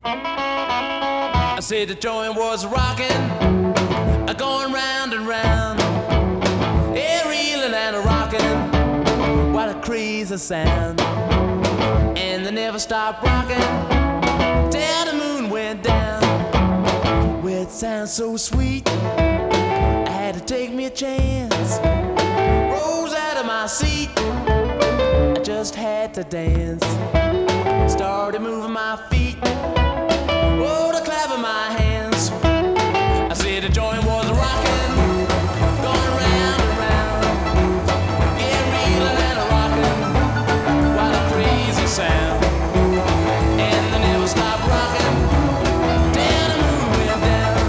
I said the joint was rocking, going round and round, yeah, reeling and rocking, what a crazy sound. And they never stopped rocking till the moon went down. Well, it sounds so sweet, I had to take me a chance. Rose out of my seat, I just had to dance. Started moving my feet, oh, to clapping my hands. I said the joint was rocking, going round and round, yeah, reeling and rocking, what a crazy sound. And they never stopped rocking till the moon went down.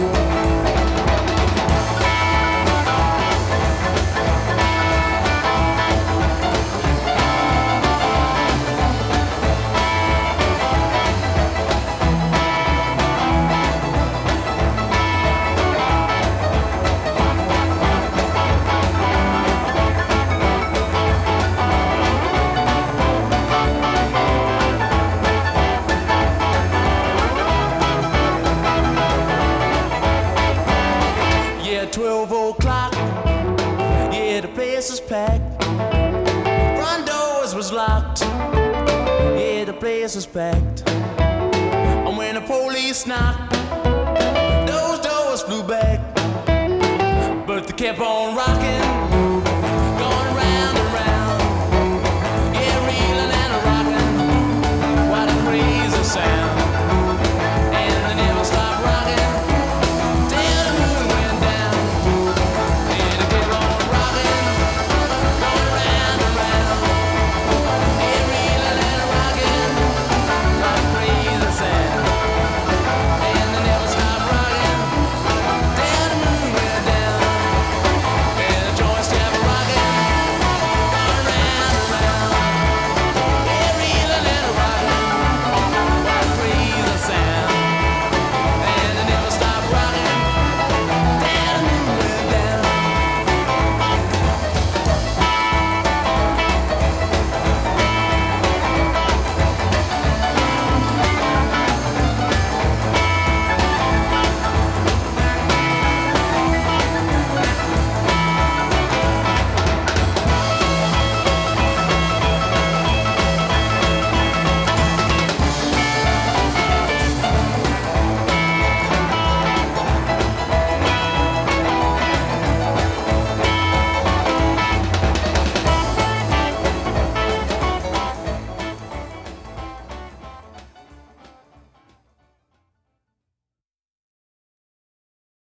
Yeah, 12 o'clock, yeah, the place was packed. Front doors was locked, yeah, the place was packed. And when the police knocked, those doors flew back. But they kept on rocking,